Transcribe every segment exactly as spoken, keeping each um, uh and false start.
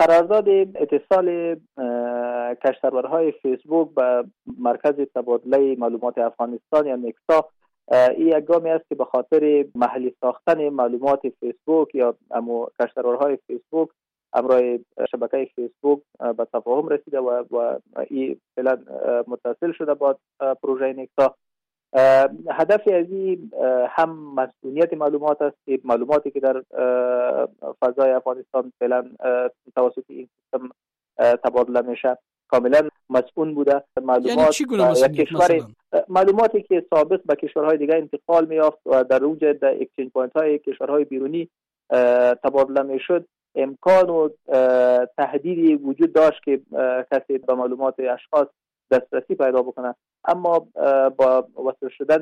قرارداد اتصال کشت سرورهای فیسبوک به مرکز تبادله معلومات افغانستان یا نکسا این یک گامی است که به خاطر محلی ساختن معلومات فیسبوک یا امو کشت سرورهای فیسبوک همراه شبکه فیسبوک به تفاهم رسیده و و این فعلا متصل شده با پروژه نکسا. هدف از این هم مسئولیت معلومات است که معلوماتی که در فضای افغانستان فعلا توسط این سیستم تبادله میشه کاملا مسئول بوده. معلومات یعنی چی گونه مسئولیت مثلا؟ معلوماتی که سابق به کشورهای دیگه انتقال می‌یافت و در اونجا در اکسچنج پوینت های کشورهای بیرونی تبادله میشد امکان و تهدیدی وجود داشت که کسی به معلومات اشخاص دسترسی پیدا بکنه، اما با وصل شدن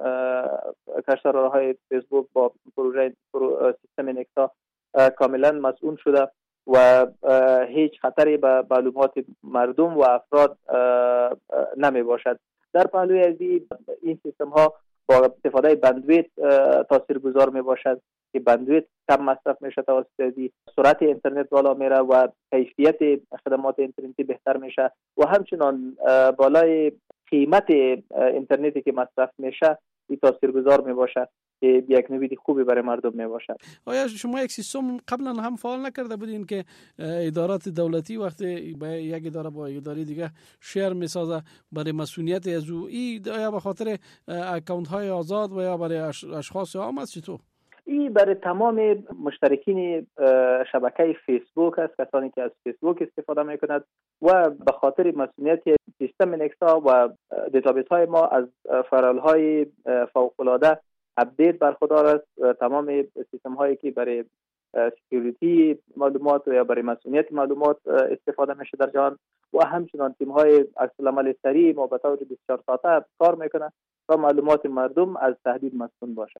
کشت سرورهای فیسبوک با پروژه سیستم نکسا کاملا مسئول شده و هیچ خطری به معلومات مردم و افراد نمی باشد. در پهلوی از این سیستم ها با استفاده بندویت تاثیرگذار می باشد که بندویت کم مصرف میشه، توسط ازی سرعت اینترنت بالا میره و کیفیت خدمات اینترنتی بهتر میشه و همچنان بالای قیمت اینترنتی که مصرف میشه این تاثیرگذار می باشد که یک نوید خوبی برای مردم می باشد. آیا شما یک سیستم قبلا هم فعال نکرده بودین که ادارات دولتی وقتی با یک اداره با اداره دیگه شیر میسازه برای مسئولیت از او ای یا به خاطر اکانت های آزاد و یا برای اشخاص عام است؟ چطور؟ این برای تمام مشترکین شبکه فیسبوک است، کسانی که از فیسبوک استفاده میکنند و به خاطر مسئولیت سیستم نکسا و دیتابیس های ما از فرایل های فوق العاده اپدیت برخوردار است. تمام سیستم هایی که برای سکیوریتی معلومات یا برای مسئولیت معلومات استفاده میشه در جهان و همچنان تیم های عکس العمل سریع ما به طور بیست و چهار ساعته کار میکنه تا معلومات مردم از تهدید مسئول باشه.